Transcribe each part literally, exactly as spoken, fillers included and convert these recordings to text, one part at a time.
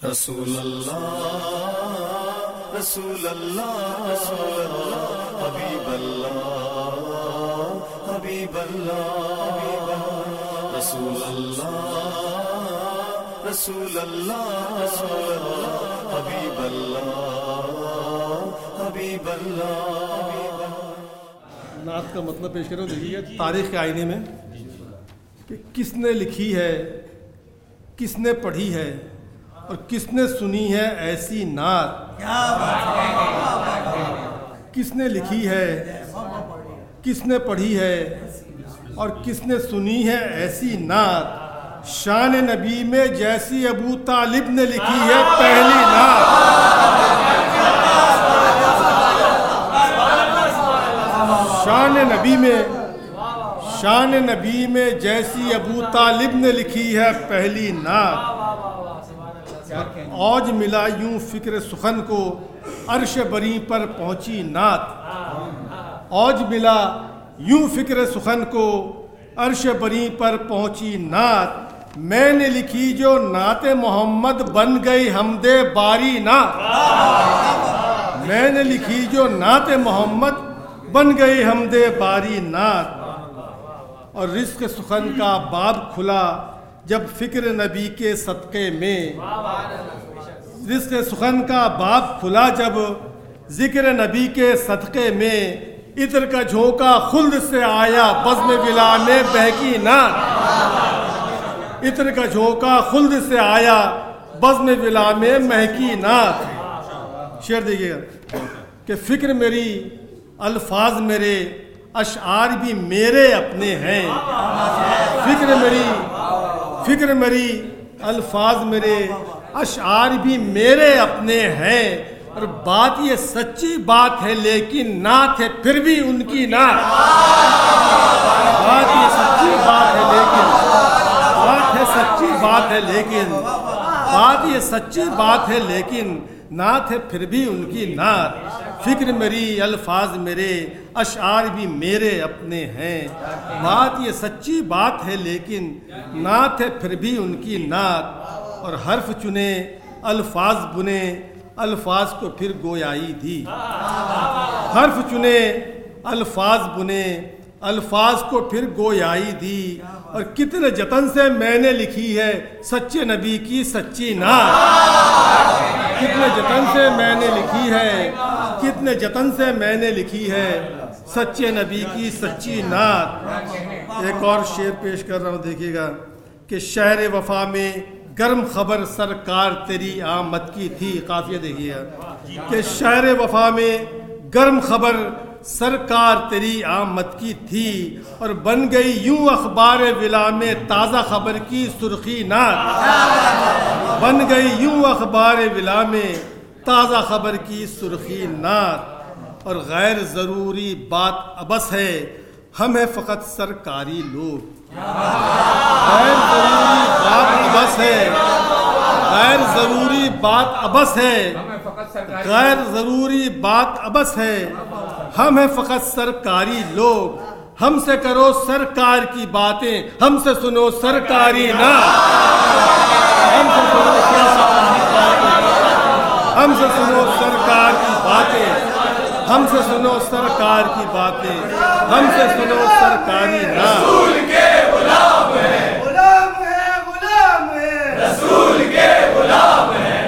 رسول اللہ رسول اللہ رسول اللہ حبیب اللہ حبیب اللہ رسول اللہ رسول اللہ رسول اللہ حبیب اللہ حبیب اللہ۔ نعت کا مطلب پیش کرو۔ دیکھیے تاریخ کے آئینے میں کہ کس نے لکھی ہے، کس نے پڑھی ہے اور کس نے سنی ہے ایسی نعت، کس نے لکھی ہے، کس نے پڑھی ہے اور کس نے سنی ہے ایسی نعت، شان نبی میں جیسی ابو طالب نے لکھی ہے پہلی نعت۔ شان نبی میں شان نبی میں جیسی ابو طالب نے لکھی ہے پہلی نعت، اوج ملا یوں فکر سخن کو عرش بری پر پہنچی نعت، اوج ملا یوں فکر سخن کو عرش بری پر پہنچی نعت، میں نے لکھی جو نعت محمد بن گئی حمد باری نعت، میں نے لکھی جو نعت محمد بن گئی حمد باری نعت، اور رزق سخن کا باب کھلا جب فکر نبی کے صدقے میں، رزق سخن کا باب کھلا جب ذکر نبی کے صدقے میں، عطر کا جھونکا خلد سے آیا بزم ولا میں بہکی نعت، عطر کا جھونکا خلد سے آیا بزم ولا میں مہکی نعت۔ شعر دیکھیے گا کہ فکر میری الفاظ میرے اشعار بھی میرے اپنے ہیں، فکر میری فکر میری الفاظ میرے اشعار بھی میرے اپنے ہیں، اور بات یہ سچی بات ہے لیکن نعت ہے پھر بھی ان کی نعت، بات یہ سچی بات ہے لیکن بات ہے سچی بات ہے لیکن بات یہ سچی بات ہے لیکن نعت ہے پھر بھی ان کی نعت، فکر میری الفاظ میرے اشعار بھی میرے اپنے ہیں، بات یہ سچی بات ہے لیکن نعت ہے پھر بھی ان کی نعت، اور حرف چنے الفاظ بنے الفاظ کو پھر گویائی دی، حرف چنے الفاظ بنے الفاظ کو پھر گویائی دی، اور کتنے جتن سے میں نے لکھی ہے سچے نبی کی سچی نعت، کتنے جتن سے میں نے لکھی ہے کتنے جتن سے میں نے لکھی ہے سچے نبی کی سچی نعت۔ ایک اور شعر پیش کر رہا ہوں، دیکھیے گا کہ شہر وفا میں گرم خبر سرکار تیری آمد کی تھی، قافیہ دیکھیے گا کہ شہر وفا میں گرم خبر سرکار تیری آمد کی تھی، اور بن گئی یوں اخبار ولا میں تازہ خبر کی سرخی نعت، بن گئی یوں اخبار ولا میں تازہ خبر کی سرخی نعت، اور غیر ضروری بات ابس ہے ہم ہیں فقط سرکاری لوگ، غیر ضروری بات ابس ہے غیر ضروری بات ابس ہے غیر ضروری بات ابس ہے ہم ہیں فقط سرکاری لوگ، ہم سے کرو سرکار کی باتیں ہم سے سنو سرکاری نعت، ہم سے سنو ہم سے سنو سرکار کی باتیں ہم سے سنو سرکار کی باتیں ہم سے سنو سرکاری نعت۔ رسول کے غلام ہیں غلام ہے غلام ہے رسول کے غلام ہیں۔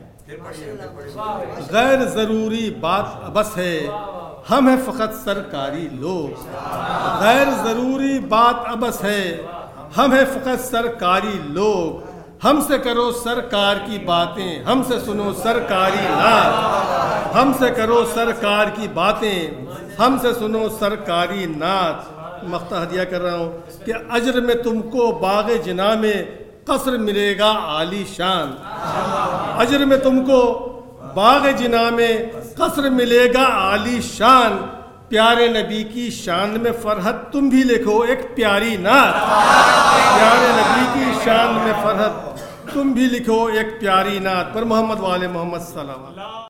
غیر ضروری بات ابس ہے ہم ہیں فقط سرکاری لوگ، غیر ضروری بات ابس ہے ہم ہیں فقط سرکاری لوگ، ہم سے کرو سرکار کی باتیں ہم سے سنو سرکاری نعت، ہم سے کرو سرکار کی باتیں ہم سے سنو سرکاری نعت۔ مقطع ہدیہ کر رہا ہوں کہ اجر میں تم کو باغ جنا میں قصر ملے گا عالی شان، اجر میں تم کو باغ جنا میں قصر ملے گا عالی شان، پیارے نبی کی شان میں فرحت تم بھی لکھو ایک پیاری نعت، پیارے نبی کی شان میں فرحت تم بھی لکھو ایک پیاری نعت، پر محمد والے محمد صلی اللہ علیہ وسلم۔